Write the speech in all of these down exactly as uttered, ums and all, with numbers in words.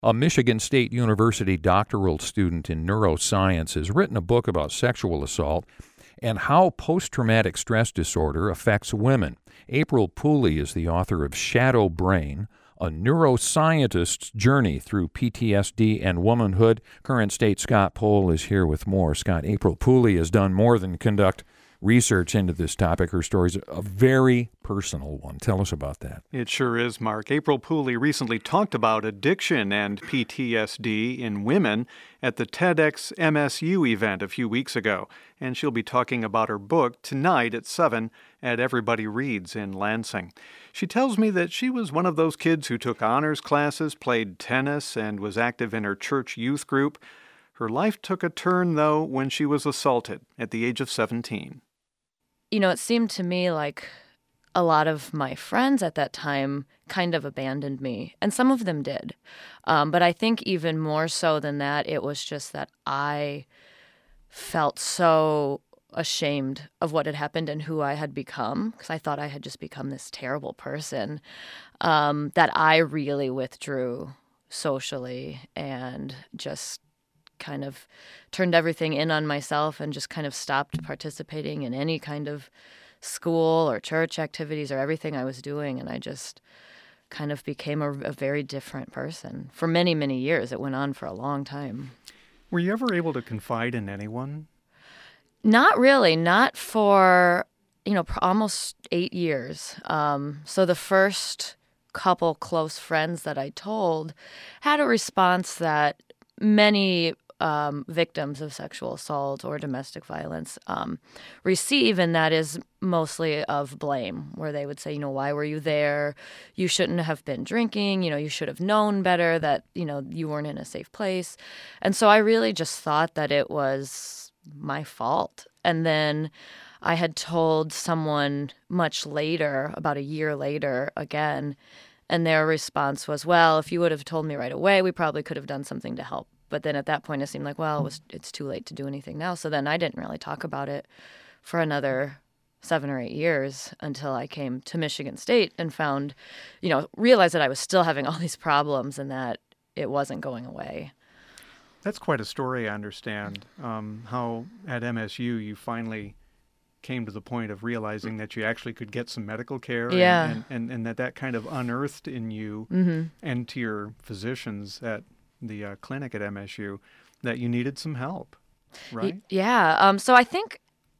A Michigan State University doctoral student in neuroscience has written a book about sexual assault and how post-traumatic stress disorder affects women. April Pooley is the author of Shadow Brain, a neuroscientist's journey through P T S D and womanhood. Current State Scott Pohl is here with more. Scott, April Pooley has done more than conduct research into this topic. Her story is a very personal one. Tell us about that. It sure is, Mark. April Pooley recently talked about addiction and P T S D in women at the TEDx M S U event a few weeks ago, and she'll be talking about her book tonight at seven at Everybody Reads in Lansing. She tells me that she was one of those kids who took honors classes, played tennis, and was active in her church youth group. Her life took a turn, though, when she was assaulted at the age of seventeen. You know, it seemed to me like a lot of my friends at that time kind of abandoned me, and some of them did. Um, but I think even more so than that, it was just that I felt so ashamed of what had happened and who I had become, because I thought I had just become this terrible person, um, that I really withdrew socially and just kind of turned everything in on myself and just kind of stopped participating in any kind of school or church activities or everything I was doing. And I just kind of became a, a very different person for many, many years. It went on for a long time. Were you ever able to confide in anyone? Not really. Not for, you know, almost eight years. Um, so the first couple close friends that I told had a response that many Um, victims of sexual assault or domestic violence um, receive, and that is mostly of blame, where they would say, you know, why were you there? You shouldn't have been drinking. You know, you should have known better that, you know, you weren't in a safe place. And so I really just thought that it was my fault. And then I had told someone much later, about a year later again, and their response was, well, if you would have told me right away, we probably could have done something to help. But then at that point, it seemed like, well, it was, it's too late to do anything now. So then I didn't really talk about it for another seven or eight years until I came to Michigan State and found, you know, realized that I was still having all these problems and that it wasn't going away. That's quite a story, I understand. Um, how at M S U you finally came to the point of realizing that you actually could get some medical care, yeah. and, and, and, and that that kind of unearthed in you mm-hmm. and to your physicians at the uh, clinic at M S U that you needed some help, right? Y- yeah. Um, so I think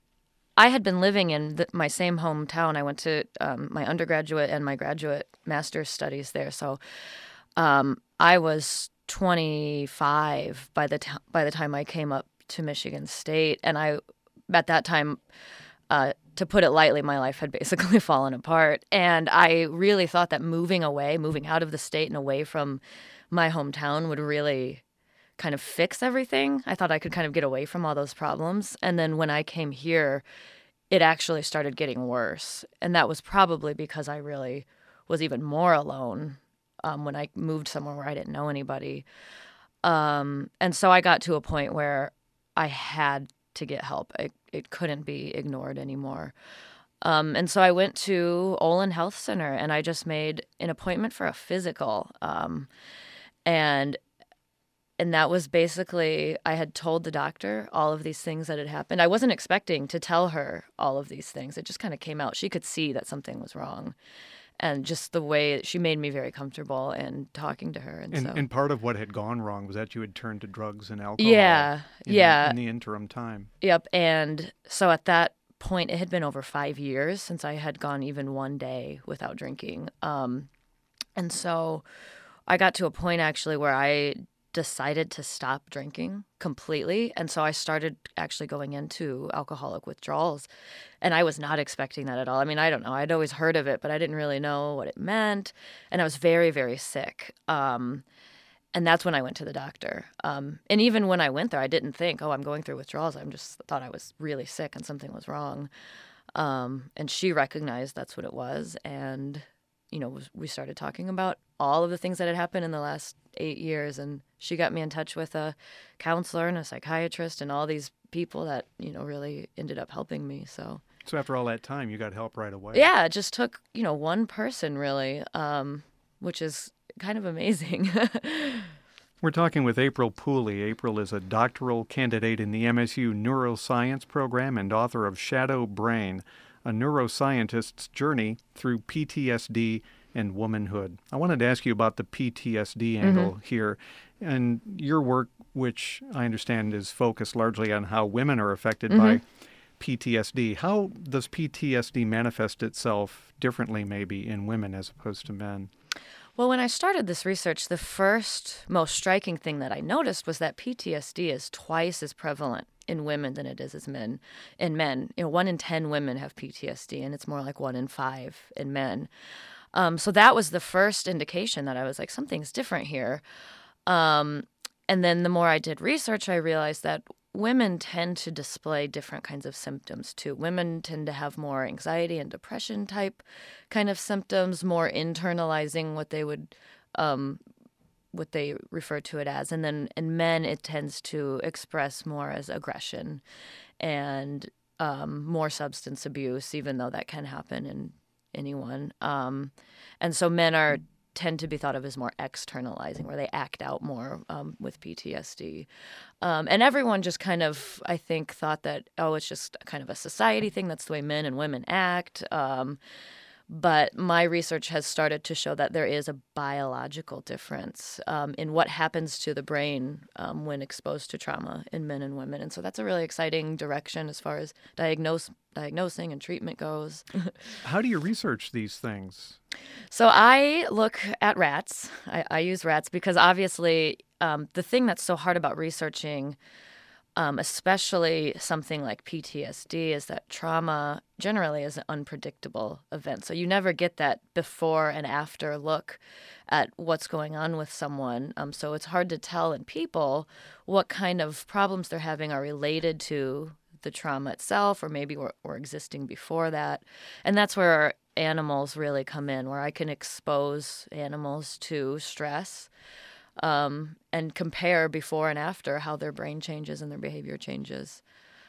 I had been living in the, my same hometown. I went to um, my undergraduate and my graduate master's studies there. So um, I was twenty-five by the t- by the time I came up to Michigan State, and I at that time, uh, to put it lightly, my life had basically fallen apart, and I really thought that moving away, moving out of the state and away from my hometown would really kind of fix everything. I thought I could kind of get away from all those problems. And then when I came here, it actually started getting worse. And that was probably because I really was even more alone um, when I moved somewhere where I didn't know anybody. Um, and so I got to a point where I had to get help. It, it couldn't be ignored anymore. Um, and so I went to Olin Health Center, and I just made an appointment for a physical. Um, and and that was basically, I had told the doctor all of these things that had happened. I wasn't expecting to tell her all of these things. It just kind of came out. She could see that something was wrong. And just the way she made me very comfortable in talking to her. And, and, so, and part of what had gone wrong was that you had turned to drugs and alcohol. Yeah, in, yeah. In the interim time. Yep. And so at that point, it had been over five years since I had gone even one day without drinking. Um, and so I got to a point actually where I decided to stop drinking completely. And so I started actually going into alcoholic withdrawals. And I was not expecting that at all. I mean, I don't know. I'd always heard of it, but I didn't really know what it meant. And I was very, very sick. Um, and that's when I went to the doctor. Um, and even when I went there, I didn't think, oh, I'm going through withdrawals. I just thought I was really sick and something was wrong. Um, and she recognized that's what it was. And, you know, we started talking about all of the things that had happened in the last eight years. And she got me in touch with a counselor and a psychiatrist and all these people that, you know, really ended up helping me. So So after all that time, you got help right away. yeah, it just took, you know, one person really, um, which is kind of amazing. We're talking with April Pooley. April is a doctoral candidate in the M S U Neuroscience program and author of Shadow Brain, a neuroscientist's journey through P T S D and womanhood. I wanted to ask you about the P T S D angle mm-hmm. here. And your work, which I understand is focused largely on how women are affected mm-hmm. by P T S D. How does P T S D manifest itself differently maybe in women as opposed to men? Well, when I started this research, the first most striking thing that I noticed was that P T S D is twice as prevalent in women than it is as men. In men, you know, one in ten women have P T S D, and it's more like one in five in men. Um, so that was the first indication that I was like, something's different here. Um, and then the more I did research, I realized that women tend to display different kinds of symptoms too. Women tend to have more anxiety and depression type kind of symptoms, more internalizing what they would, um, what they refer to it as. And then in men, it tends to express more as aggression and um, more substance abuse, even though that can happen in anyone. Um, and so men are tend to be thought of as more externalizing, where they act out more um, with P T S D. Um, and everyone just kind of, I think, thought that, oh, it's just kind of a society thing. That's the way men and women act. Um, but my research has started to show that there is a biological difference um, in what happens to the brain um, when exposed to trauma in men and women. And so that's a really exciting direction as far as diagnose, diagnosing and treatment goes. How do you research these things? So I look at rats. I, I use rats because obviously um, the thing that's so hard about researching, um, especially something like P T S D, is that trauma generally is an unpredictable event. So you never get that before and after look at what's going on with someone. Um, so it's hard to tell in people what kind of problems they're having are related to the trauma itself, or maybe were, were existing before that. And that's where animals really come in, where I can expose animals to stress um, and compare before and after how their brain changes and their behavior changes.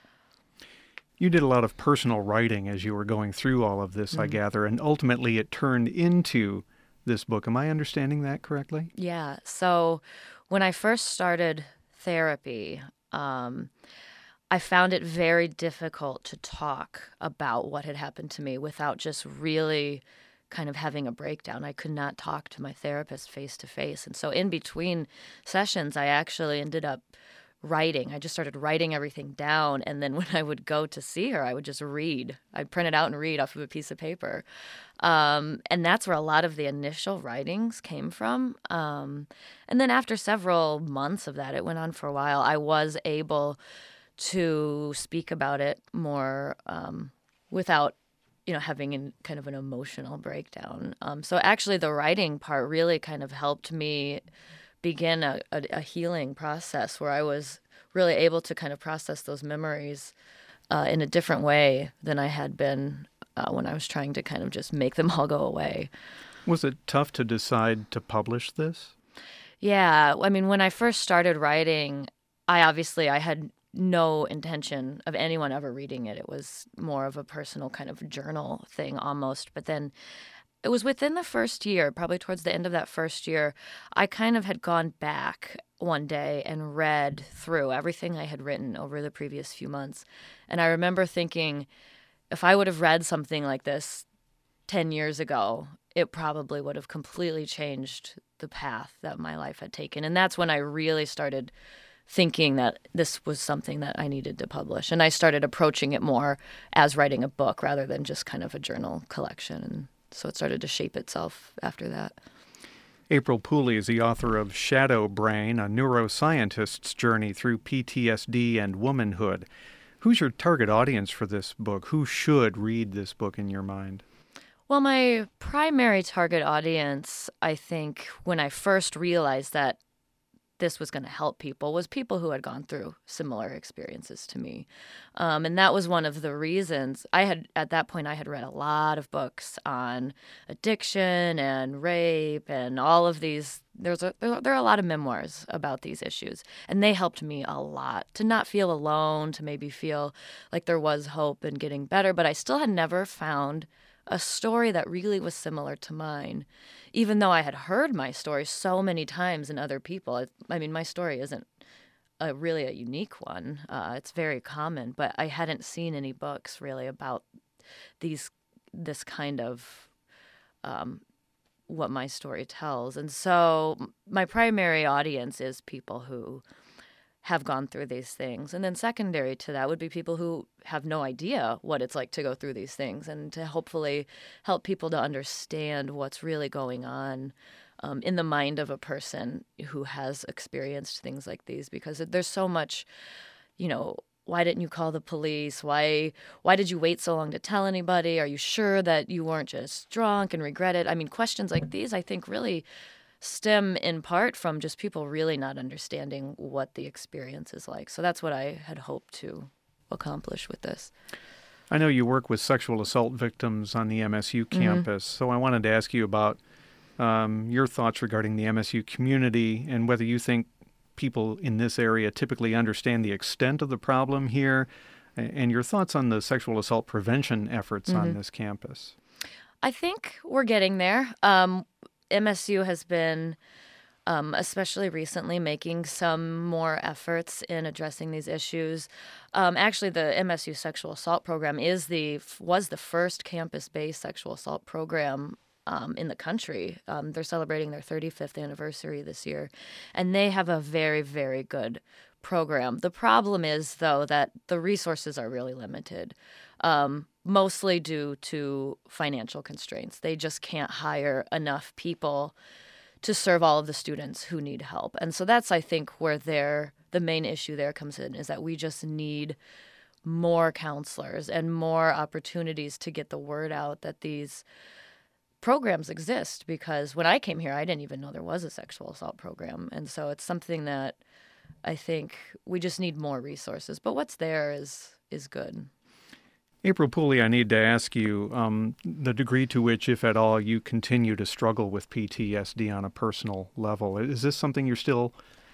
You did a lot of personal writing as you were going through all of this, mm-hmm. I gather, and ultimately it turned into this book. Am I understanding that correctly? Yeah. So when I first started therapy, um, I found it very difficult to talk about what had happened to me without just really kind of having a breakdown. I could not talk to my therapist face to face. And so in between sessions, I actually ended up writing. I just started writing everything down. And then when I would go to see her, I would just read. I'd print it out and read off of a piece of paper. Um, and that's where a lot of the initial writings came from. Um, and then after several months of that, it went on for a while, I was able to speak about it more um, without, you know, having an, kind of an emotional breakdown. Um, so actually the writing part really kind of helped me begin a, a, a healing process where I was really able to kind of process those memories uh, in a different way than I had been uh, when I was trying to kind of just make them all go away. Was it tough to decide to publish this? Yeah. I mean, when I first started writing, I obviously, I had no intention of anyone ever reading it. It was more of a personal kind of journal thing almost. But then it was within the first year, probably towards the end of that first year, I kind of had gone back one day and read through everything I had written over the previous few months. And I remember thinking, if I would have read something like this ten years ago, it probably would have completely changed the path that my life had taken. And that's when I really started thinking that this was something that I needed to publish. And I started approaching it more as writing a book rather than just kind of a journal collection. And so it started to shape itself after that. April Pooley is the author of Shadow Brain, a neuroscientist's journey through P T S D and womanhood. Who's your target audience for this book? Who should read this book in your mind? Well, my primary target audience, I think, when I first realized that this was going to help people, was people who had gone through similar experiences to me. Um, and that was one of the reasons I had, at that point, I had read a lot of books on addiction and rape and all of these. There's a, there are a lot of memoirs about these issues. And they helped me a lot to not feel alone, to maybe feel like there was hope in getting better. But I still had never found a story that really was similar to mine, even though I had heard my story so many times in other people. I, I mean, my story isn't a, really a unique one. Uh, it's very common, but I hadn't seen any books really about these this kind of um, what my story tells. And so my primary audience is people who have gone through these things. And then secondary to that would be people who have no idea what it's like to go through these things, and to hopefully help people to understand what's really going on um, in the mind of a person who has experienced things like these. Because there's so much, you know, why didn't you call the police? Why why did you wait so long to tell anybody? Are you sure that you weren't just drunk and regret it? I mean, questions like these, I think, really stem in part from just people really not understanding what the experience is like. So that's what I had hoped to accomplish with this. I know you work with sexual assault victims on the M S U campus, mm-hmm. so I wanted to ask you about um, your thoughts regarding the M S U community and whether you think people in this area typically understand the extent of the problem here, and your thoughts on the sexual assault prevention efforts mm-hmm. on this campus. I think we're getting there. Um, M S U has been, um, especially recently, making some more efforts in addressing these issues. Um, actually, the M S U sexual assault program is the was the first campus-based sexual assault program Um, in the country. Um, they're celebrating their thirty-fifth anniversary this year, and they have a very, very good program. The problem is, though, that the resources are really limited, um, mostly due to financial constraints. They just can't hire enough people to serve all of the students who need help. And so that's, I think, where they're, the main issue there comes in, is that we just need more counselors and more opportunities to get the word out that these programs exist. Because when I came here, I didn't even know there was a sexual assault program. And so it's something that I think we just need more resources. But what's there is is good. April Pooley, I need to ask you um, the degree to which, if at all, you continue to struggle with P T S D on a personal level. Is this something you're still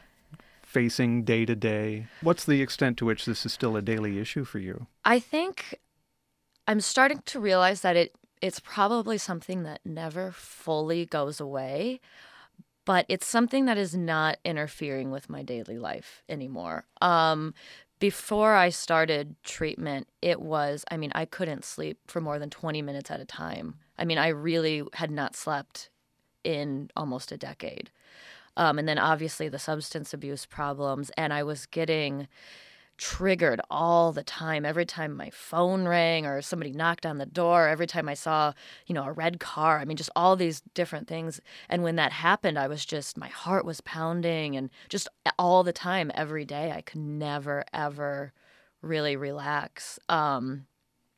facing day to day? What's the extent to which this is still a daily issue for you? I think I'm starting to realize that it It's probably something that never fully goes away, but it's something that is not interfering with my daily life anymore. Um, before I started treatment, it was, I mean, I couldn't sleep for more than twenty minutes at a time. I mean, I really had not slept in almost a decade. Um, and then obviously the substance abuse problems, and I was getting triggered all the time. Every time my phone rang or somebody knocked on the door, every time I saw, you know, a red car, I mean, just all these different things. And when that happened, I was just, my heart was pounding, and just all the time, every day, I could never, ever really relax. Um,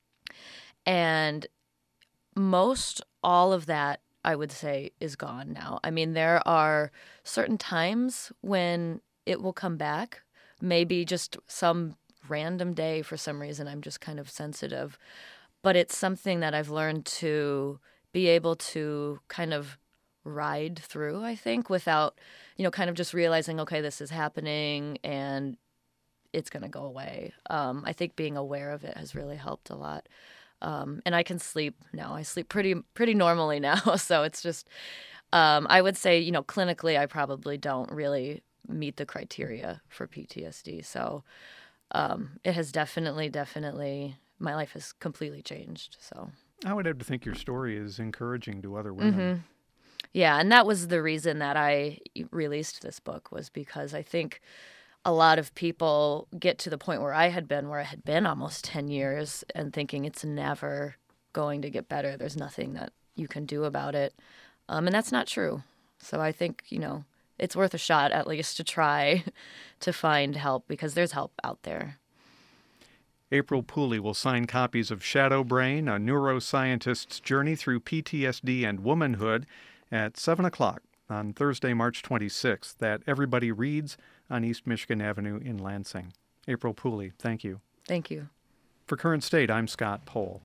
and most all of that, I would say, is gone now. I mean, there are certain times when it will come back. Maybe just some random day for some reason I'm just kind of sensitive. But it's something that I've learned to be able to kind of ride through, I think, without, you know, kind of just realizing, okay, this is happening and it's going to go away. Um, I think being aware of it has really helped a lot. Um, and I can sleep now. I sleep pretty pretty normally now. So it's just, um, I would say, you know, clinically, I probably don't really meet the criteria for P T S D. So um, it has definitely, definitely, my life has completely changed. So I would have to think your story is encouraging to other women. Mm-hmm. Yeah, and that was the reason that I released this book, was because I think a lot of people get to the point where I had been, where I had been almost ten years, and thinking it's never going to get better. There's nothing that you can do about it. Um, and that's not true. So I think, you know, it's worth a shot at least to try to find help, because there's help out there. April Pooley will sign copies of Shadow Brain, a neuroscientist's journey through P T S D and womanhood, at seven o'clock on Thursday, March twenty-sixth, at Everybody Reads on East Michigan Avenue in Lansing. April Pooley, thank you. Thank you. For Current State, I'm Scott Pohl.